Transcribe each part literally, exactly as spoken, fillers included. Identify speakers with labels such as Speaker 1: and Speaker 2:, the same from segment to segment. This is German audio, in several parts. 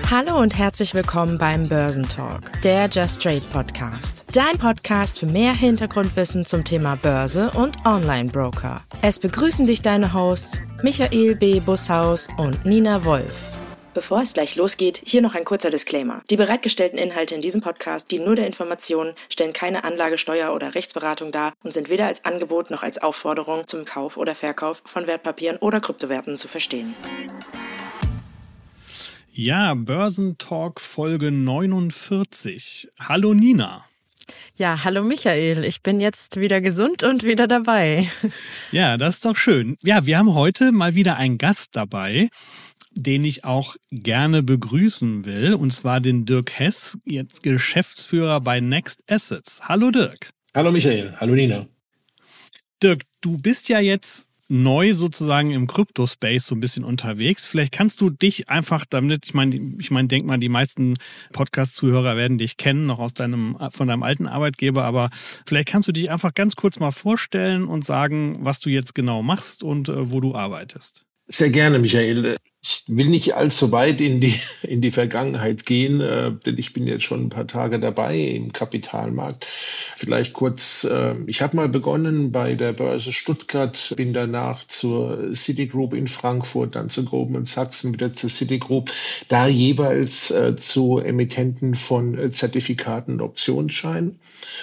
Speaker 1: Hallo und herzlich willkommen beim Börsentalk, der Just Trade Podcast. Dein Podcast für mehr Hintergrundwissen zum Thema Börse und Online-Broker. Es begrüßen dich deine Hosts Michael B. Busshaus und Nina Wolf. Bevor es gleich losgeht, hier noch ein kurzer Disclaimer. Die bereitgestellten Inhalte in diesem Podcast dienen nur der Information, stellen keine Anlagesteuer- oder Rechtsberatung dar und sind weder als Angebot noch als Aufforderung zum Kauf oder Verkauf von Wertpapieren oder Kryptowerten zu verstehen.
Speaker 2: Ja, Börsentalk Folge neunundvierzig. Hallo Nina.
Speaker 1: Ja, hallo Michael. Ich bin jetzt wieder gesund und wieder dabei.
Speaker 2: Ja, das ist doch schön. Ja, wir haben heute mal wieder einen Gast dabei, den ich auch gerne begrüßen will, und zwar den Dirk Hess, jetzt Geschäftsführer bei Next Assets. Hallo Dirk.
Speaker 3: Hallo Michael, hallo Nina.
Speaker 2: Dirk, du bist ja jetzt neu sozusagen im Kryptospace so ein bisschen unterwegs. Vielleicht kannst du dich einfach damit, ich meine, ich meine, denk mal, die meisten Podcast-Zuhörer werden dich kennen, noch aus deinem, von deinem alten Arbeitgeber, aber vielleicht kannst du dich einfach ganz kurz mal vorstellen und sagen, was du jetzt genau machst und äh, wo du arbeitest.
Speaker 3: Sehr gerne, Michael. Ich will nicht allzu weit in die, in die Vergangenheit gehen, äh, denn ich bin jetzt schon ein paar Tage dabei im Kapitalmarkt. Vielleicht kurz, äh, ich habe mal begonnen bei der Börse Stuttgart, bin danach zur Citigroup in Frankfurt, dann zu Goldman Sachs, wieder zur Citigroup, da jeweils äh, zu Emittenten von äh, Zertifikaten und Optionsscheinen.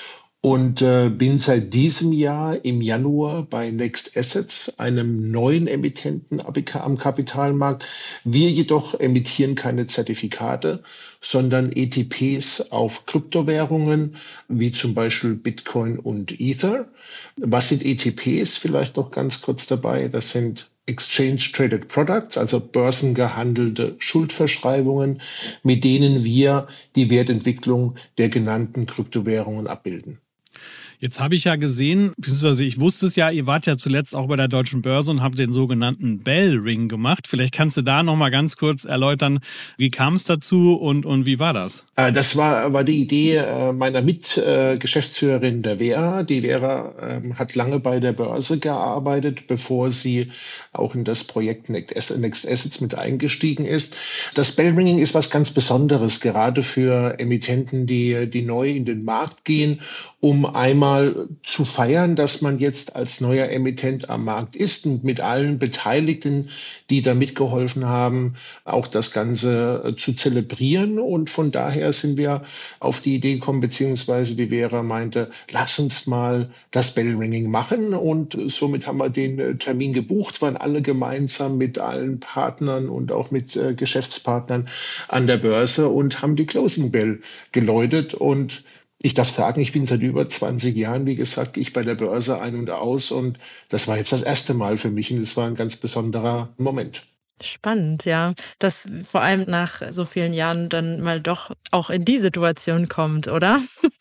Speaker 3: Und äh, bin seit diesem Jahr im Januar bei Next Assets, einem neuen Emittenten am Kapitalmarkt. Wir jedoch emittieren keine Zertifikate, sondern E T Ps auf Kryptowährungen, wie zum Beispiel Bitcoin und Ether. Was sind E T Ps? Vielleicht noch ganz kurz dabei. Das sind Exchange Traded Products, also börsengehandelte Schuldverschreibungen, mit denen wir die Wertentwicklung der genannten Kryptowährungen abbilden.
Speaker 2: Jetzt habe ich ja gesehen, beziehungsweise ich wusste es ja, ihr wart ja zuletzt auch bei der Deutschen Börse und habt den sogenannten Bell Ring gemacht. Vielleicht kannst du da noch mal ganz kurz erläutern, wie kam es dazu und, und wie war das?
Speaker 3: Das war, war die Idee meiner Mitgeschäftsführerin, der Vera. Die Vera ähm, hat lange bei der Börse gearbeitet, bevor sie auch in das Projekt Next Assets mit eingestiegen ist. Das Bell Ringing ist was ganz Besonderes, gerade für Emittenten, die, die neu in den Markt gehen, um einmal zu feiern, dass man jetzt als neuer Emittent am Markt ist und mit allen Beteiligten, die da mitgeholfen haben, auch das Ganze zu zelebrieren. Und von daher sind wir auf die Idee gekommen, beziehungsweise die Vera meinte, lass uns mal das Bellringing machen. Und somit haben wir den Termin gebucht, waren alle gemeinsam mit allen Partnern und auch mit äh, Geschäftspartnern an der Börse und haben die Closing Bell geläutet. Und ich darf sagen, ich bin seit über zwanzig Jahren, wie gesagt, ich bei der Börse ein und aus, und das war jetzt das erste Mal für mich und es war ein ganz besonderer Moment.
Speaker 1: Spannend, ja, dass vor allem nach so vielen Jahren dann mal doch auch in die Situation kommt, oder?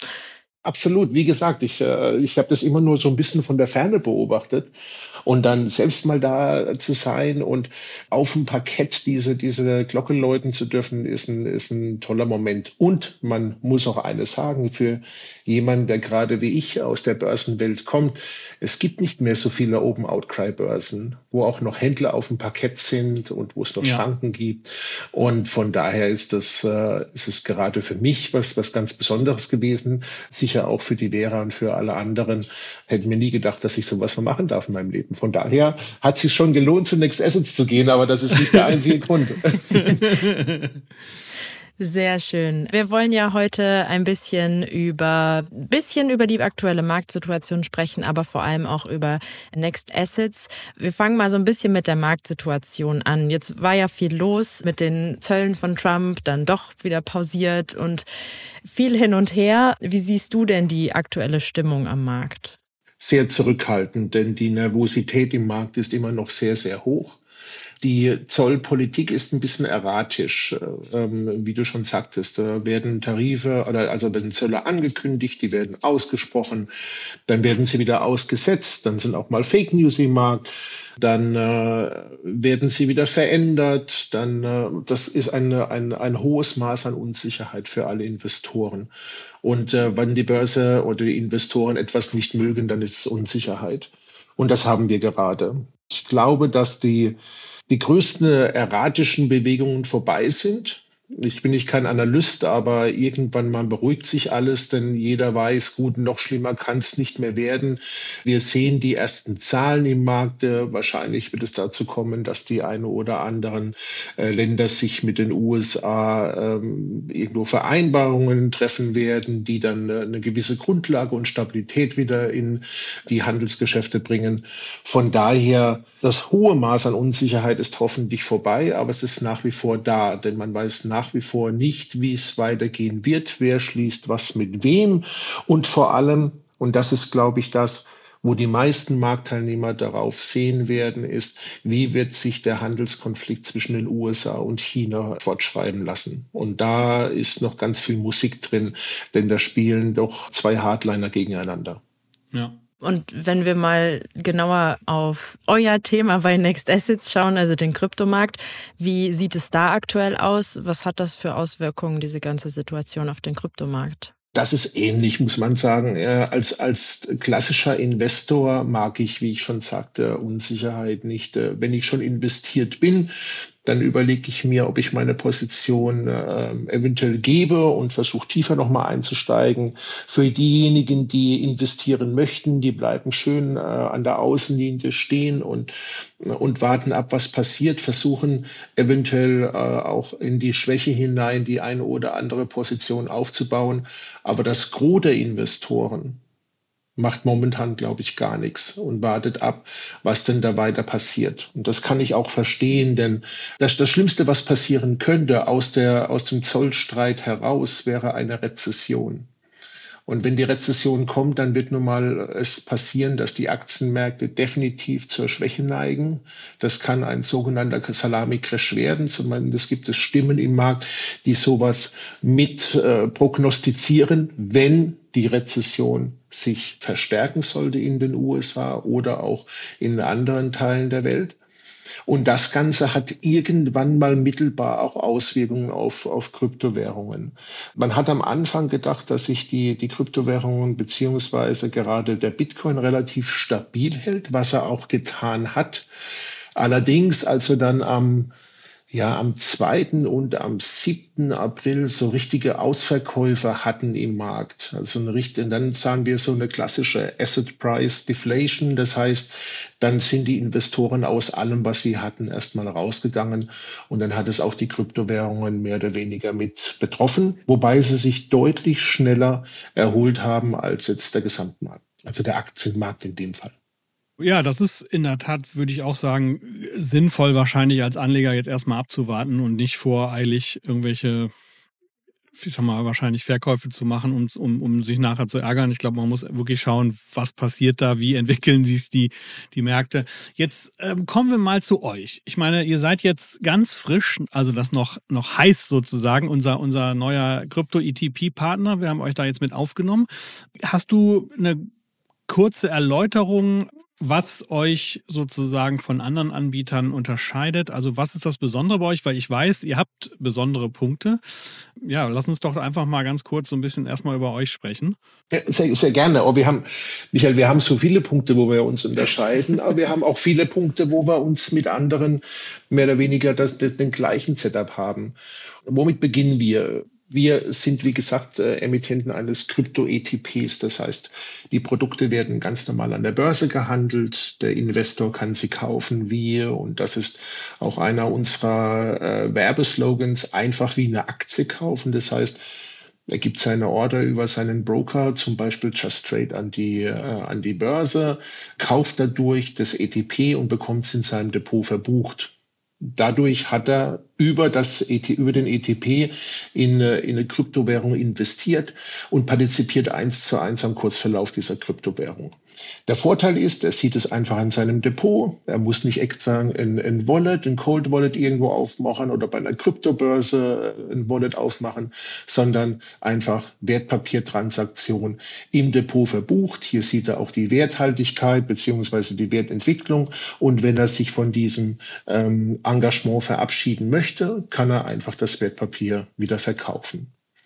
Speaker 3: Absolut, wie gesagt, ich, äh, ich habe das immer nur so ein bisschen von der Ferne beobachtet. Und dann selbst mal da zu sein und auf dem Parkett diese, diese Glocke läuten zu dürfen, ist ein, ist ein toller Moment. Und man muss auch eines sagen, für jemanden, der gerade wie ich aus der Börsenwelt kommt, es gibt nicht mehr so viele Open-Outcry-Börsen, wo auch noch Händler auf dem Parkett sind und wo es noch ja. Schranken gibt. Und von daher ist das, äh, ist es gerade für mich was, was ganz Besonderes gewesen. Sicher auch für die Vera und für alle anderen. Hätte mir nie gedacht, dass ich sowas mal machen darf in meinem Leben. Von daher hat es sich schon gelohnt, zu Next Assets zu gehen, aber das ist nicht der einzige Grund.
Speaker 1: Sehr schön. Wir wollen ja heute ein bisschen über, bisschen über die aktuelle Marktsituation sprechen, aber vor allem auch über Next Assets. Wir fangen mal so ein bisschen mit der Marktsituation an. Jetzt war ja viel los mit den Zöllen von Trump, dann doch wieder pausiert und viel hin und her. Wie siehst du denn die aktuelle Stimmung am Markt?
Speaker 3: Sehr zurückhaltend, denn die Nervosität im Markt ist immer noch sehr, sehr hoch. Die Zollpolitik ist ein bisschen erratisch, ähm, wie du schon sagtest. Da werden Tarife oder also werden Zölle angekündigt, die werden ausgesprochen, dann werden sie wieder ausgesetzt, dann sind auch mal Fake News im Markt, dann äh, werden sie wieder verändert, dann äh, das ist eine, ein, ein hohes Maß an Unsicherheit für alle Investoren. Und äh, wenn die Börse oder die Investoren etwas nicht mögen, dann ist es Unsicherheit. Und das haben wir gerade. Ich glaube, dass die Die größten erratischen Bewegungen vorbei sind. Ich bin nicht kein Analyst, aber irgendwann mal beruhigt sich alles, denn jeder weiß, gut, noch schlimmer kann es nicht mehr werden. Wir sehen die ersten Zahlen im Markt. Wahrscheinlich wird es dazu kommen, dass die eine oder anderen äh, Länder sich mit den U S A ähm, irgendwo Vereinbarungen treffen werden, die dann äh, eine gewisse Grundlage und Stabilität wieder in die Handelsgeschäfte bringen. Von daher, das hohe Maß an Unsicherheit ist hoffentlich vorbei, aber es ist nach wie vor da, denn man weiß nach wie vor nicht, wie es weitergehen wird, wer schließt was mit wem und vor allem, und das ist, glaube ich, das, wo die meisten Marktteilnehmer darauf sehen werden, ist, wie wird sich der Handelskonflikt zwischen den U S A und China fortschreiben lassen. Und da ist noch ganz viel Musik drin, denn da spielen doch zwei Hardliner gegeneinander.
Speaker 2: Ja.
Speaker 1: Und wenn wir mal genauer auf euer Thema bei Next Assets schauen, also den Kryptomarkt, wie sieht es da aktuell aus? Was hat das für Auswirkungen, diese ganze Situation auf den Kryptomarkt?
Speaker 3: Das ist ähnlich, muss man sagen. Als, als klassischer Investor mag ich, wie ich schon sagte, Unsicherheit nicht. Wenn ich schon investiert bin, dann überlege ich mir, ob ich meine Position äh, eventuell gebe und versuche tiefer nochmal einzusteigen. Für diejenigen, die investieren möchten, die bleiben schön äh, an der Außenlinie stehen und, und warten ab, was passiert, versuchen eventuell äh, auch in die Schwäche hinein die eine oder andere Position aufzubauen. Aber das Gros der Investoren macht momentan, glaube ich, gar nichts und wartet ab, was denn da weiter passiert. Und das kann ich auch verstehen, denn das, das Schlimmste, was passieren könnte aus der, aus dem Zollstreit heraus, wäre eine Rezession. Und wenn die Rezession kommt, dann wird nun mal es passieren, dass die Aktienmärkte definitiv zur Schwäche neigen. Das kann ein sogenannter Salami-Crash werden. Zumindest gibt es Stimmen im Markt, die sowas mit äh, prognostizieren, wenn die Rezession sich verstärken sollte in den U S A oder auch in anderen Teilen der Welt. Und das Ganze hat irgendwann mal mittelbar auch Auswirkungen auf, auf Kryptowährungen. Man hat am Anfang gedacht, dass sich die, die Kryptowährungen beziehungsweise gerade der Bitcoin relativ stabil hält, was er auch getan hat. Allerdings, als wir dann am ja am zweiten und am siebten April so richtige Ausverkäufe hatten im Markt. Also eine richtige, dann sagen wir so eine klassische Asset Price Deflation. Das heißt, dann sind die Investoren aus allem, was sie hatten, erstmal rausgegangen. Und dann hat es auch die Kryptowährungen mehr oder weniger mit betroffen, wobei sie sich deutlich schneller erholt haben als jetzt der Gesamtmarkt. Also der Aktienmarkt in dem Fall.
Speaker 2: Ja, das ist in der Tat, würde ich auch sagen, sinnvoll wahrscheinlich als Anleger jetzt erstmal abzuwarten und nicht voreilig irgendwelche, ich sag mal, wahrscheinlich Verkäufe zu machen, um, um, um sich nachher zu ärgern. Ich glaube, man muss wirklich schauen, was passiert da, wie entwickeln sich die, die Märkte. Jetzt ähm, kommen wir mal zu euch. Ich meine, ihr seid jetzt ganz frisch, also das noch, noch heiß sozusagen, unser, unser neuer Krypto-E T P-Partner. Wir haben euch da jetzt mit aufgenommen. Hast du eine kurze Erläuterung, was euch sozusagen von anderen Anbietern unterscheidet? Also was ist das Besondere bei euch? Weil ich weiß, ihr habt besondere Punkte. Ja, lass uns doch einfach mal ganz kurz so ein bisschen erstmal über euch sprechen.
Speaker 3: Ja, sehr, sehr gerne. Aber wir haben, Michael, wir haben so viele Punkte, wo wir uns unterscheiden, aber wir haben auch viele Punkte, wo wir uns mit anderen mehr oder weniger das, das, den gleichen Setup haben. Womit beginnen wir? Wir sind, wie gesagt, äh, Emittenten eines Krypto-E T Ps. Das heißt, die Produkte werden ganz normal an der Börse gehandelt. Der Investor kann sie kaufen, wie, und das ist auch einer unserer äh, Werbeslogans, einfach wie eine Aktie kaufen. Das heißt, er gibt seine Order über seinen Broker, zum Beispiel Just Trade, an die, äh, an die Börse, kauft dadurch das E T P und bekommt es in seinem Depot verbucht. Dadurch hat er über, das E T, über den E T P in, in eine Kryptowährung investiert und partizipiert eins zu eins am Kursverlauf dieser Kryptowährung. Der Vorteil ist, er sieht es einfach in seinem Depot. Er muss nicht extra ein, ein Wallet, ein Cold Wallet irgendwo aufmachen oder bei einer Kryptobörse ein Wallet aufmachen, sondern einfach Wertpapiertransaktion im Depot verbucht. Hier sieht er auch die Werthaltigkeit bzw. die Wertentwicklung. Und wenn er sich von diesem ähm, Engagement verabschieden möchte, kann er einfach das Wertpapier wieder verkaufen.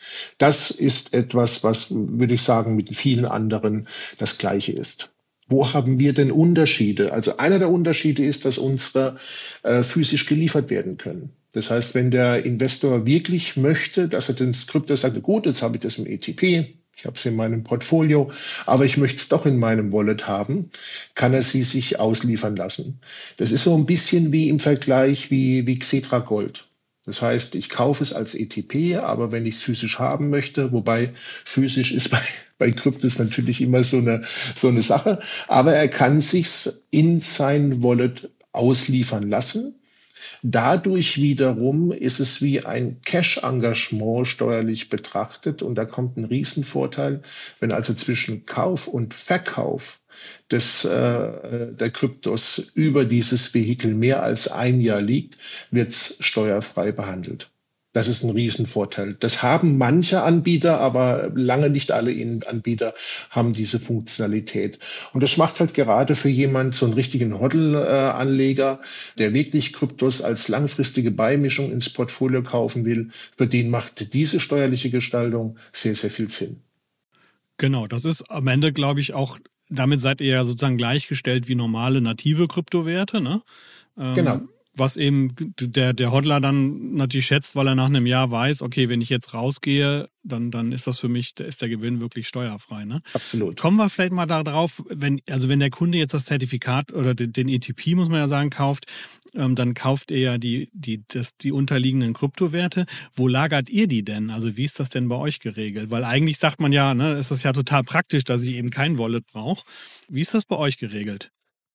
Speaker 3: Das ist etwas, was, würde ich sagen, mit vielen anderen das Gleiche ist. Wo haben wir denn Unterschiede? Also einer der Unterschiede ist, dass unsere äh, physisch geliefert werden können. Das heißt, wenn der Investor wirklich möchte, dass er das Krypto sagt, gut, jetzt habe ich das im E T P, ich habe es in meinem Portfolio, aber ich möchte es doch in meinem Wallet haben, kann er sie sich ausliefern lassen. Das ist so ein bisschen wie im Vergleich wie, wie Xetra Gold. Das heißt, ich kaufe es als E T P, aber wenn ich es physisch haben möchte, wobei physisch ist bei, bei Kryptos natürlich immer so eine, so eine Sache, aber er kann sich's in sein Wallet ausliefern lassen. Dadurch wiederum ist es wie ein Cash-Engagement steuerlich betrachtet und da kommt ein Riesenvorteil, wenn also zwischen Kauf und Verkauf des, äh, der Kryptos über dieses Vehikel mehr als ein Jahr liegt, wird es steuerfrei behandelt. Das ist ein Riesenvorteil. Das haben manche Anbieter, aber lange nicht alle Anbieter haben diese Funktionalität. Und das macht halt gerade für jemand so einen richtigen Hodl-Anleger, der wirklich Kryptos als langfristige Beimischung ins Portfolio kaufen will. Für den macht diese steuerliche Gestaltung sehr, sehr viel Sinn.
Speaker 2: Genau, das ist am Ende, glaube ich, auch, damit seid ihr ja sozusagen gleichgestellt wie normale native Kryptowerte, ne? Ähm,
Speaker 3: genau.
Speaker 2: Was eben der, der Hodler dann natürlich schätzt, weil er nach einem Jahr weiß, okay, wenn ich jetzt rausgehe, dann, dann ist das für mich, da ist der Gewinn wirklich steuerfrei. Ne?
Speaker 3: Absolut.
Speaker 2: Kommen wir vielleicht mal darauf, wenn, also wenn der Kunde jetzt das Zertifikat oder den, den E T P, muss man ja sagen, kauft, ähm, dann kauft er ja die, die, das, die unterliegenden Kryptowerte. Wo lagert ihr die denn? Also wie ist das denn bei euch geregelt? Weil eigentlich sagt man ja, ne, ist das ja total praktisch, dass ich eben kein Wallet brauche. Wie ist das bei euch geregelt?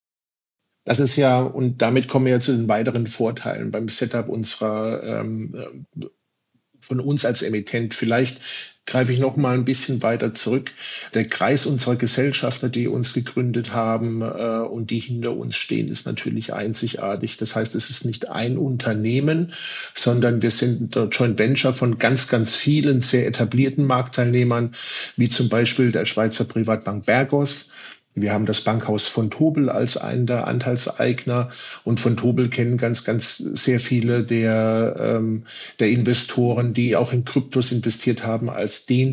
Speaker 3: Das ist ja, und damit kommen wir ja zu den weiteren Vorteilen beim Setup unserer, ähm, von uns als Emittent. Vielleicht greife ich noch mal ein bisschen weiter zurück. Der Kreis unserer Gesellschafter, die uns gegründet haben äh, und die hinter uns stehen, ist natürlich einzigartig. Das heißt, es ist nicht ein Unternehmen, sondern wir sind der Joint Venture von ganz, ganz vielen sehr etablierten Marktteilnehmern, wie zum Beispiel der Schweizer Privatbank Bergos. Wir haben das Bankhaus von Tobel als einen der Anteilseigner und von Tobel kennen ganz, ganz sehr viele der, ähm, der Investoren, die auch in Kryptos investiert haben, als den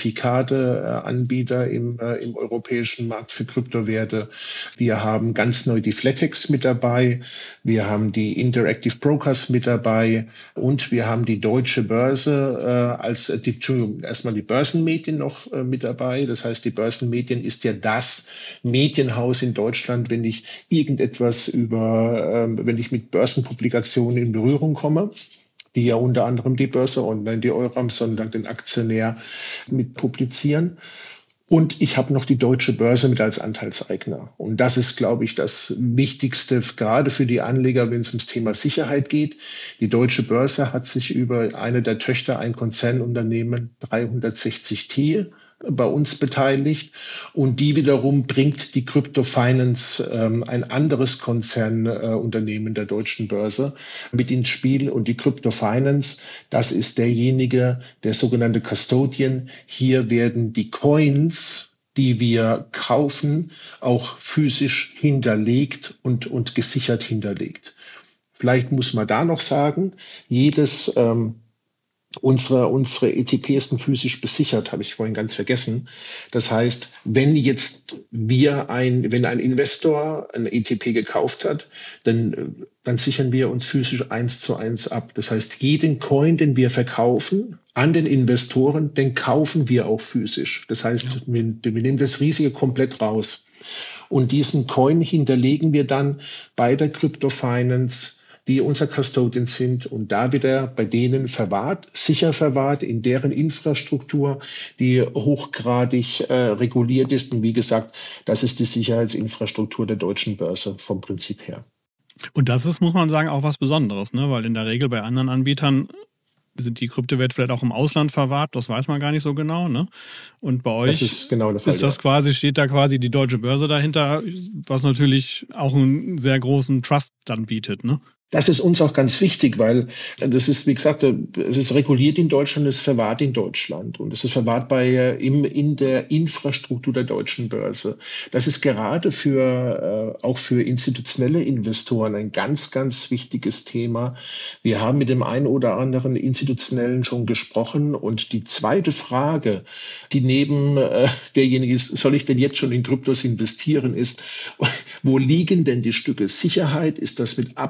Speaker 3: Zertifikateanbieter im, äh, im europäischen Markt für Kryptowerte. Wir haben ganz neu die Flatex mit dabei, wir haben die Interactive Brokers mit dabei und wir haben die Deutsche Börse äh, als, die, Entschuldigung, erstmal die Börsenmedien noch äh, mit dabei. Das heißt, die Börsenmedien ist ja das Medienhaus in Deutschland, wenn ich irgendetwas über, ähm, wenn ich mit Börsenpublikationen in Berührung komme, die ja unter anderem die Börse Online, die Euram, sondern den Aktionär mit publizieren. Und ich habe noch die Deutsche Börse mit als Anteilseigner. Und das ist, glaube ich, das Wichtigste, gerade für die Anleger, wenn es ums Thema Sicherheit geht. Die Deutsche Börse hat sich über eine der Töchter, ein Konzernunternehmen, dreihundertsechzig T, bei uns beteiligt und die wiederum bringt die Crypto Finance, ähm, ein anderes Konzernunternehmen äh, der Deutschen Börse, mit ins Spiel und die Crypto Finance, das ist derjenige, der sogenannte Custodian. Hier werden die Coins, die wir kaufen, auch physisch hinterlegt und, und gesichert hinterlegt. Vielleicht muss man da noch sagen, jedes ähm, Unsere, unsere E T Ps sind physisch besichert, habe ich vorhin ganz vergessen. Das heißt, wenn jetzt wir ein, wenn ein Investor ein E T P gekauft hat, dann, dann sichern wir uns physisch eins zu eins ab. Das heißt, jeden Coin, den wir verkaufen an den Investoren, den kaufen wir auch physisch. Das heißt, ja. wir, wir nehmen das Risiko komplett raus. Und diesen Coin hinterlegen wir dann bei der Crypto Finance, die unser Custodian sind und da wieder bei denen verwahrt, sicher verwahrt in deren Infrastruktur, die hochgradig äh, reguliert ist. Und wie gesagt, das ist die Sicherheitsinfrastruktur der Deutschen Börse vom Prinzip her.
Speaker 2: Und das ist, muss man sagen, auch was Besonderes, ne? Weil in der Regel bei anderen Anbietern sind die Kryptowerte vielleicht auch im Ausland verwahrt, das weiß man gar nicht so genau, ne? Und bei euch
Speaker 3: das ist, genau der Fall,
Speaker 2: ist das
Speaker 3: ja.
Speaker 2: quasi, steht da quasi die Deutsche Börse dahinter, was natürlich auch einen sehr großen Trust dann bietet, ne?
Speaker 3: Das ist uns auch ganz wichtig, weil das ist, wie gesagt, es ist reguliert in Deutschland, es ist verwahrt in Deutschland und es ist verwahrt bei im, in der Infrastruktur der Deutschen Börse. Das ist gerade für auch für institutionelle Investoren ein ganz, ganz wichtiges Thema. Wir haben mit dem einen oder anderen Institutionellen schon gesprochen und die zweite Frage, die neben äh, derjenige ist, soll ich denn jetzt schon in Kryptos investieren, ist, wo liegen denn die Stücke Sicherheit? Ist das mit Abstand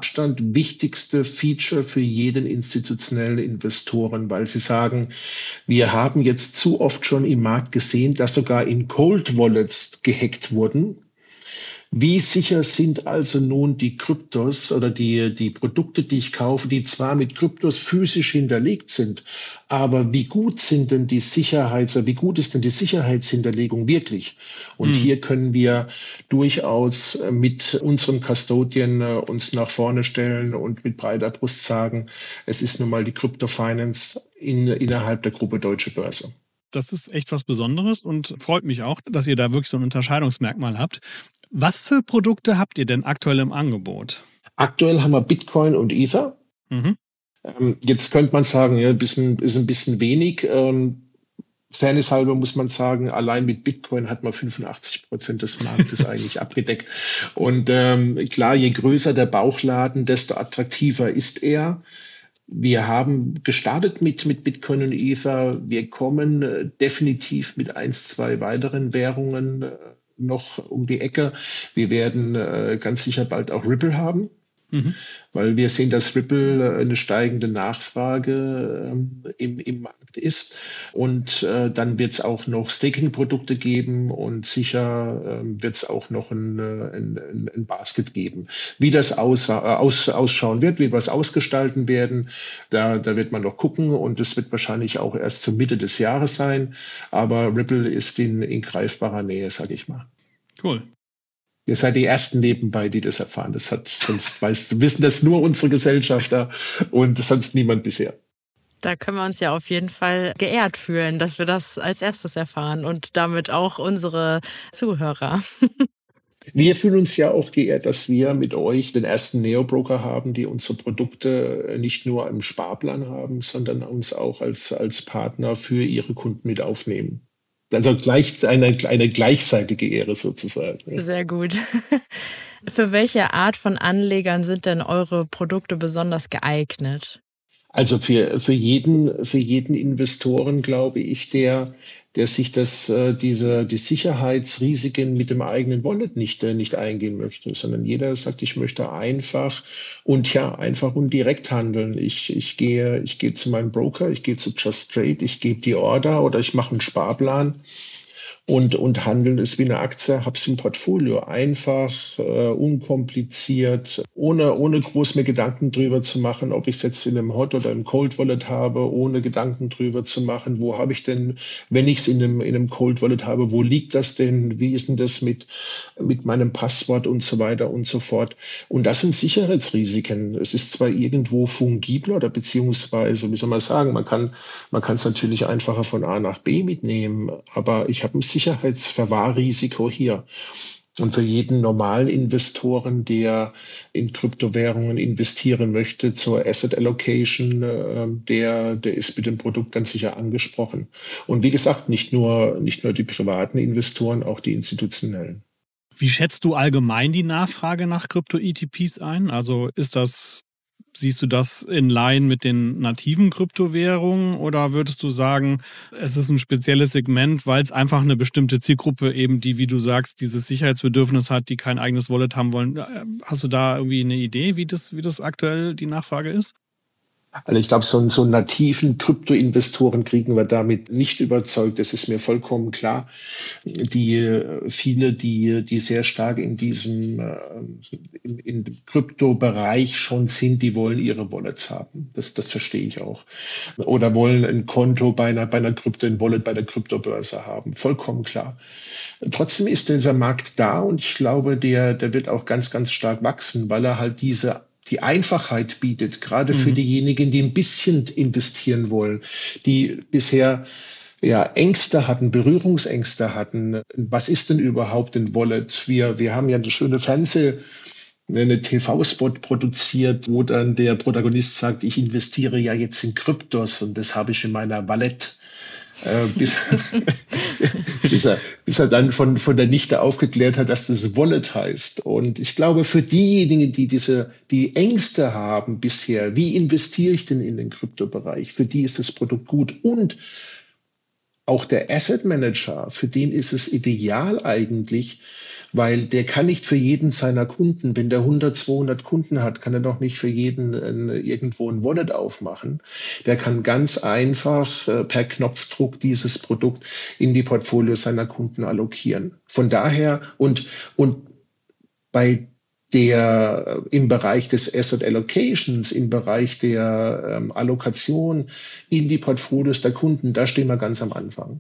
Speaker 3: wichtigste Feature für jeden institutionellen Investoren, weil sie sagen, wir haben jetzt zu oft schon im Markt gesehen, dass sogar in Cold Wallets gehackt wurden. Wie sicher sind also nun die Kryptos oder die, die Produkte, die ich kaufe, die zwar mit Kryptos physisch hinterlegt sind, aber wie gut sind denn die Sicherheits- oder wie gut ist denn die Sicherheitshinterlegung wirklich? Und hm. hier können wir durchaus mit unserem Custodian uns nach vorne stellen und mit breiter Brust sagen, es ist nun mal die Crypto Finance in, innerhalb der Gruppe Deutsche Börse.
Speaker 2: Das ist echt was Besonderes und freut mich auch, dass ihr da wirklich so ein Unterscheidungsmerkmal habt. Was für Produkte habt ihr denn aktuell im Angebot?
Speaker 3: Aktuell haben wir Bitcoin und Ether.
Speaker 2: Mhm.
Speaker 3: Ähm, jetzt könnte man sagen, ja, ein bisschen, ist ein bisschen wenig. Ähm, Fairness halber muss man sagen, allein mit Bitcoin hat man fünfundachtzig Prozent des Marktes eigentlich abgedeckt. Und ähm, klar, je größer der Bauchladen, desto attraktiver ist er. Wir haben gestartet mit, mit Bitcoin und Ether. Wir kommen äh, definitiv mit eins, zwei weiteren Währungen äh, noch um die Ecke. Wir werden äh, ganz sicher bald auch Ripple haben. Mhm. Weil wir sehen, dass Ripple eine steigende Nachfrage ähm, im, im Markt ist. Und äh, dann wird es auch noch Staking-Produkte geben und sicher ähm, wird es auch noch ein, ein, ein Basket geben. Wie das aus, aus, ausschauen wird, wie wir es ausgestalten werden, da, da wird man noch gucken und es wird wahrscheinlich auch erst zur Mitte des Jahres sein. Aber Ripple ist in, in greifbarer Nähe, sage ich mal.
Speaker 2: Cool.
Speaker 3: Ihr seid die Ersten nebenbei, die das erfahren. Das hat sonst weißt, wissen das nur unsere Gesellschafter und sonst niemand bisher.
Speaker 1: Da können wir uns ja auf jeden Fall geehrt fühlen, dass wir das als erstes erfahren und damit auch unsere Zuhörer.
Speaker 3: Wir fühlen uns ja auch geehrt, dass wir mit euch den ersten Neo-Broker haben, die unsere Produkte nicht nur im Sparplan haben, sondern uns auch als, als Partner für ihre Kunden mit aufnehmen. Also gleich, eine, eine gleichzeitige Ehre sozusagen.
Speaker 1: Sehr gut. Für welche Art von Anlegern sind denn eure Produkte besonders geeignet?
Speaker 3: Also für, für jeden, für jeden Investoren, glaube ich, der, der sich das, äh, diese, die Sicherheitsrisiken mit dem eigenen Wallet nicht, äh, nicht eingehen möchte, sondern jeder sagt, ich möchte einfach und ja, einfach und direkt handeln. Ich, ich gehe, ich gehe zu meinem Broker, ich gehe zu Just Trade, ich gebe die Order oder ich mache einen Sparplan. Und, und handeln es wie eine Aktie, hab's im Portfolio. Einfach, äh, unkompliziert, ohne, ohne groß mir Gedanken drüber zu machen, ob ich es jetzt in einem Hot oder im Cold Wallet habe, ohne Gedanken drüber zu machen, wo habe ich denn, wenn ich es in einem, in einem Cold Wallet habe, wo liegt das denn, wie ist denn das mit, mit meinem Passwort und so weiter und so fort. Und das sind Sicherheitsrisiken. Es ist zwar irgendwo fungibel oder beziehungsweise, wie soll man sagen, man kann, man kann es natürlich einfacher von A nach B mitnehmen, aber ich habe ein Sicherheitsverwahrrisiko hier. Und für jeden normalen Investoren, der in Kryptowährungen investieren möchte, zur Asset Allocation, äh, der, der ist mit dem Produkt ganz sicher angesprochen. Und wie gesagt, nicht nur, nicht nur die privaten Investoren, auch die institutionellen.
Speaker 2: Wie schätzt du allgemein die Nachfrage nach Krypto-E T Ps ein? Also ist das Siehst du das in Line mit den nativen Kryptowährungen oder würdest du sagen, es ist ein spezielles Segment, weil es einfach eine bestimmte Zielgruppe eben, die, wie du sagst, dieses Sicherheitsbedürfnis hat, die kein eigenes Wallet haben wollen? Hast du da irgendwie eine Idee, wie das, wie das aktuell die Nachfrage ist?
Speaker 3: Also ich glaube, so einen, so einen nativen Krypto-Investoren kriegen wir damit nicht überzeugt. Das ist mir vollkommen klar. Die viele, die die sehr stark in diesem äh, in, in dem Krypto-Bereich schon sind, die wollen ihre Wallets haben. Das, das verstehe ich auch. Oder wollen ein Konto bei einer bei einer Krypto, ein Wallet bei der Kryptobörse haben. Vollkommen klar. Trotzdem ist dieser Markt da und ich glaube, der der wird auch ganz ganz stark wachsen, weil er halt diese die Einfachheit bietet, gerade mhm. für diejenigen, die ein bisschen investieren wollen, die bisher ja Ängste hatten, Berührungsängste hatten. Was ist denn überhaupt ein Wallet? Wir, wir haben ja eine schöne Fernseh, eine T V-Spot produziert, wo dann der Protagonist sagt, ich investiere ja jetzt in Kryptos und das habe ich in meiner Wallet. Äh, bis, bis, er, bis er dann von, von der Nichte aufgeklärt hat, dass das Wallet heißt. Und ich glaube, für diejenigen, die diese, die Ängste haben bisher, wie investiere ich denn in den Kryptobereich, für die ist das Produkt gut. Und auch der Asset Manager, für den ist es ideal eigentlich, weil der kann nicht für jeden seiner Kunden, wenn der hundert, zweihundert Kunden hat, kann er doch nicht für jeden ein, irgendwo ein Wallet aufmachen. Der kann ganz einfach äh, per Knopfdruck dieses Produkt in die Portfolios seiner Kunden allokieren. Von daher und, und bei der im Bereich des Asset Allocations, im Bereich der ähm, Allokation in die Portfolios der Kunden, da stehen wir ganz am Anfang.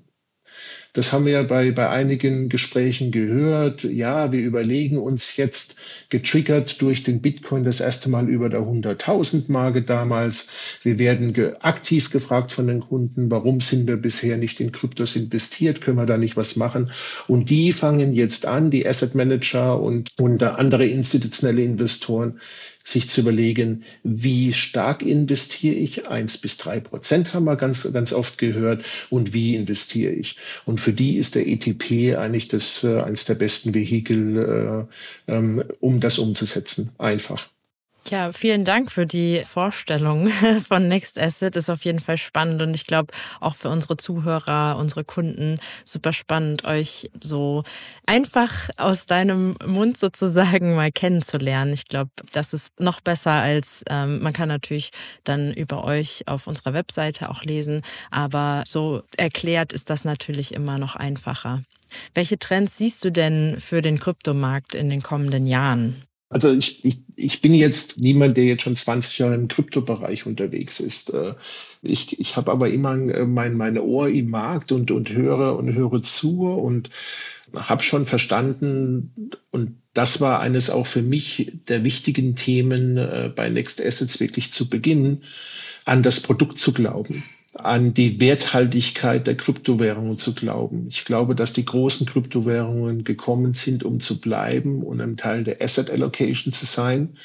Speaker 3: Das haben wir ja bei, bei einigen Gesprächen gehört. Ja, wir überlegen uns jetzt, getriggert durch den Bitcoin das erste Mal über der hunderttausend-Marke damals. Wir werden ge- aktiv gefragt von den Kunden, warum sind wir bisher nicht in Kryptos investiert? Können wir da nicht was machen? Und die fangen jetzt an, die Asset Manager und, und andere institutionelle Investoren, sich zu überlegen, wie stark investiere ich? Eins bis drei Prozent haben wir ganz, ganz oft gehört. Und wie investiere ich? Und für die ist der E T P eigentlich das, äh, eines der besten Vehikel, äh, ähm, um das umzusetzen. Einfach.
Speaker 1: Ja, vielen Dank für die Vorstellung von Next Asset. Ist auf jeden Fall spannend und ich glaube auch für unsere Zuhörer, unsere Kunden super spannend, euch so einfach aus deinem Mund sozusagen mal kennenzulernen. Ich glaube, das ist noch besser als, ähm, man kann natürlich dann über euch auf unserer Webseite auch lesen, aber so erklärt ist das natürlich immer noch einfacher. Welche Trends siehst du denn für den Kryptomarkt in den kommenden Jahren?
Speaker 3: Also ich, ich, ich bin jetzt niemand, der jetzt schon zwanzig Jahre im Kryptobereich unterwegs ist. Ich, ich habe aber immer mein, meine Ohr im Markt und, und höre und höre zu und habe schon verstanden, und das war eines auch für mich der wichtigen Themen bei Next Assets wirklich zu Beginn, an das Produkt zu glauben, an die Werthaltigkeit der Kryptowährungen zu glauben. Ich glaube, dass die großen Kryptowährungen gekommen sind, um zu bleiben und ein Teil der Asset Allocation zu sein.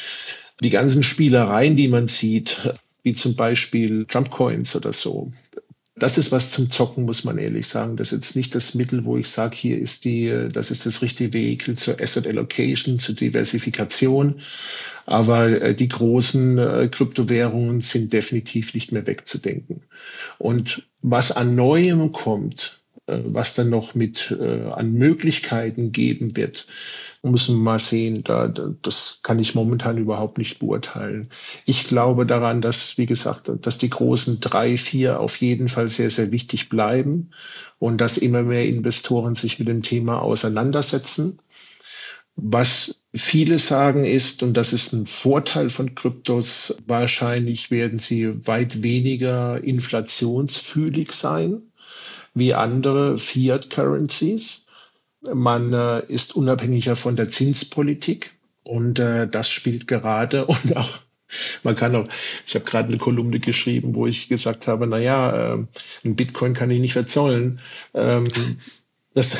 Speaker 3: Die ganzen Spielereien, die man sieht, wie zum Beispiel Trump Coins oder so, das ist was zum Zocken, muss man ehrlich sagen. Das ist jetzt nicht das Mittel, wo ich sage, hier ist die, das ist das richtige Vehikel zur Asset Allocation, zur Diversifikation. Aber die großen äh, Kryptowährungen sind definitiv nicht mehr wegzudenken. Und was an Neuem kommt, äh, was dann noch mit äh, an Möglichkeiten geben wird, müssen wir mal sehen. Da, da, das kann ich momentan überhaupt nicht beurteilen. Ich glaube daran, dass, wie gesagt, dass die großen drei, vier auf jeden Fall sehr, sehr wichtig bleiben und dass immer mehr Investoren sich mit dem Thema auseinandersetzen. Was viele sagen ist, und das ist ein Vorteil von Kryptos, wahrscheinlich werden sie weit weniger inflationsfühlig sein wie andere Fiat-Currencies. Man äh, ist unabhängiger von der Zinspolitik und äh, das spielt gerade und auch man kann auch, ich habe gerade eine Kolumne geschrieben, wo ich gesagt habe, na ja, äh, ein Bitcoin kann ich nicht verzollen. Ähm, das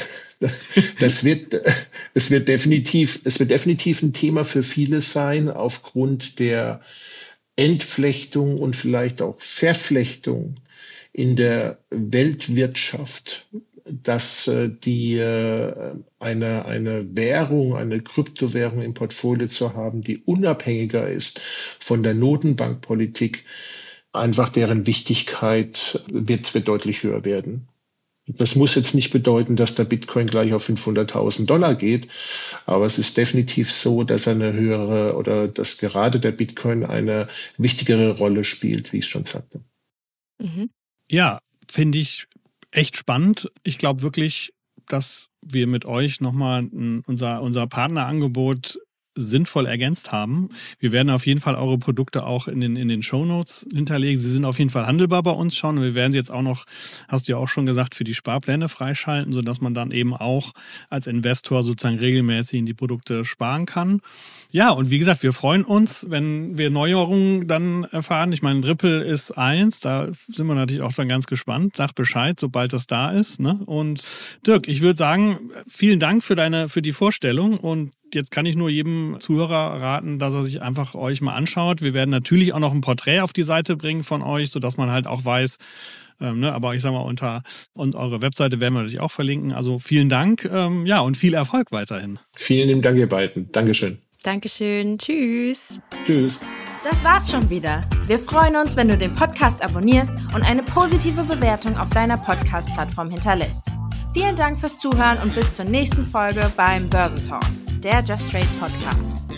Speaker 3: Das wird, es wird definitiv, es wird definitiv ein Thema für viele sein, aufgrund der Entflechtung und vielleicht auch Verflechtung in der Weltwirtschaft, dass äh, die äh, eine, eine Währung, eine Kryptowährung im Portfolio zu haben, die unabhängiger ist von der Notenbankpolitik, einfach deren Wichtigkeit wird, wird deutlich höher werden. Das muss jetzt nicht bedeuten, dass der Bitcoin gleich auf fünfhunderttausend Dollar geht, aber es ist definitiv so, dass er eine höhere oder dass gerade der Bitcoin eine wichtigere Rolle spielt, wie ich schon sagte.
Speaker 2: Mhm. Ja, finde ich echt spannend. Ich glaube wirklich, dass wir mit euch nochmal unser, unser Partnerangebot sinnvoll ergänzt haben. Wir werden auf jeden Fall eure Produkte auch in den, in den Shownotes hinterlegen. Sie sind auf jeden Fall handelbar bei uns schon. Und wir werden sie jetzt auch noch, hast du ja auch schon gesagt, für die Sparpläne freischalten, sodass man dann eben auch als Investor sozusagen regelmäßig in die Produkte sparen kann. Ja, und wie gesagt, wir freuen uns, wenn wir Neuerungen dann erfahren. Ich meine, Ripple ist eins, da sind wir natürlich auch dann ganz gespannt. Sag Bescheid, sobald das da ist. Ne? Und Dirk, ich würde sagen, vielen Dank für deine, für die Vorstellung, und jetzt kann ich nur jedem Zuhörer raten, dass er sich einfach euch mal anschaut. Wir werden natürlich auch noch ein Porträt auf die Seite bringen von euch, sodass man halt auch weiß, ähm, ne, aber ich sag mal, unter und eure Webseite werden wir natürlich auch verlinken. Also vielen Dank, ähm, ja, und viel Erfolg weiterhin.
Speaker 3: Vielen lieben Dank, ihr beiden. Dankeschön.
Speaker 1: Dankeschön. Tschüss.
Speaker 3: Tschüss.
Speaker 1: Das war's schon wieder. Wir freuen uns, wenn du den Podcast abonnierst und eine positive Bewertung auf deiner Podcast-Plattform hinterlässt. Vielen Dank fürs Zuhören und bis zur nächsten Folge beim Börsentalk, der Just Trade Podcast.